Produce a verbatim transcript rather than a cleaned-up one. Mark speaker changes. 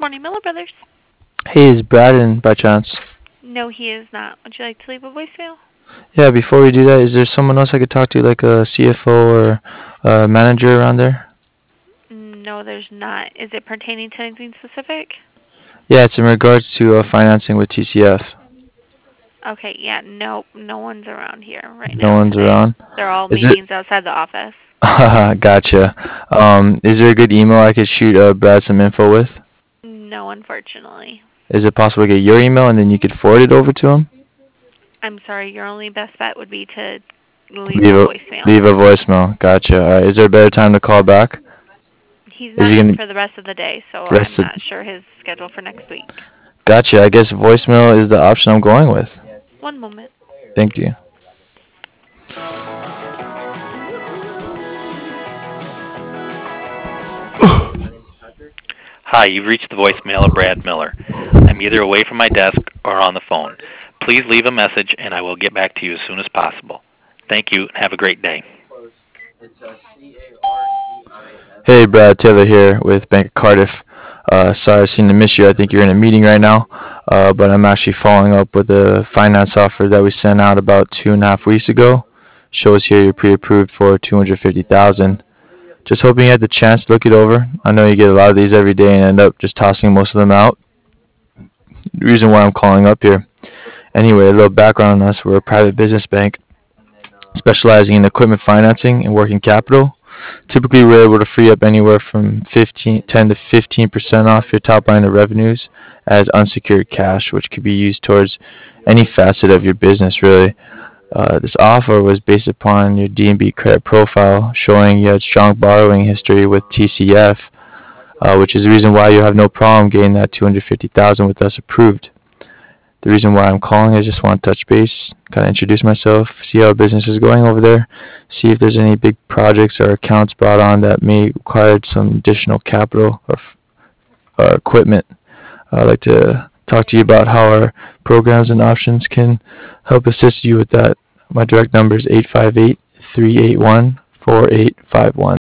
Speaker 1: morning, Miller Brothers.
Speaker 2: Hey, is Brad in by chance?
Speaker 1: No, he is not. Would you like to leave a voicemail?
Speaker 2: Yeah, before we do that, is there someone else I could talk to, like a C F O or a manager around there?
Speaker 1: No, there's not. Is it pertaining to anything specific?
Speaker 2: Yeah, it's in regards to uh, financing with T C F.
Speaker 1: Okay, yeah, nope, no one's around here right
Speaker 2: No
Speaker 1: now
Speaker 2: one's
Speaker 1: today.
Speaker 2: around.
Speaker 1: They're all
Speaker 2: Is it?
Speaker 1: meetings outside the office.
Speaker 2: Gotcha. Um, is there a good email I could shoot uh, Brad some info with?
Speaker 1: No, unfortunately.
Speaker 2: Is it possible to get your email and then you could forward it over to him?
Speaker 1: I'm sorry, your only best bet would be to leave
Speaker 2: Leave
Speaker 1: a
Speaker 2: a
Speaker 1: voicemail.
Speaker 2: leave a voicemail. Gotcha. All right. Is there a better time to call back?
Speaker 1: He's
Speaker 2: Is
Speaker 1: not
Speaker 2: he
Speaker 1: in
Speaker 2: gonna
Speaker 1: for the rest of the day, so I'm
Speaker 2: rest it?
Speaker 1: not sure his schedule for next week.
Speaker 2: Gotcha. I guess voicemail is the option I'm going with.
Speaker 1: One moment.
Speaker 2: Thank you.
Speaker 3: Hi, you've reached the voicemail of Brad Miller. I'm either away from my desk or on the phone. Please leave a message and I will get back to you as soon as possible. Thank you and have a great day.
Speaker 2: Hey, Brad Taylor here with Bank of Cardiff. Uh, sorry, I seem to miss you. I think you're in a meeting right now, uh, but I'm actually following up with a finance offer that we sent out about two and a half weeks ago. Shows here you're pre-approved for two hundred fifty thousand. Just hoping you had the chance to look it over. I know you get a lot of these every day and end up just tossing most of them out. The reason why I'm calling up here. Anyway, a little background on us. We're a private business bank specializing in equipment financing and working capital. Typically, we're able to free up anywhere from fifteen, ten to fifteen percent off your top line of revenues as unsecured cash, which could be used towards any facet of your business, really. Uh, this offer was based upon your D N B credit profile, showing you had strong borrowing history with T C F, uh, which is the reason why you have no problem getting that two hundred fifty thousand dollars with us approved. The reason why I'm calling is just want to touch base, kind of introduce myself, see how business is going over there, see if there's any big projects or accounts brought on that may require some additional capital or uh, equipment. I'd like to talk to you about how our programs and options can help assist you with that. My direct number is eight five eight, three eight one, four eight five one.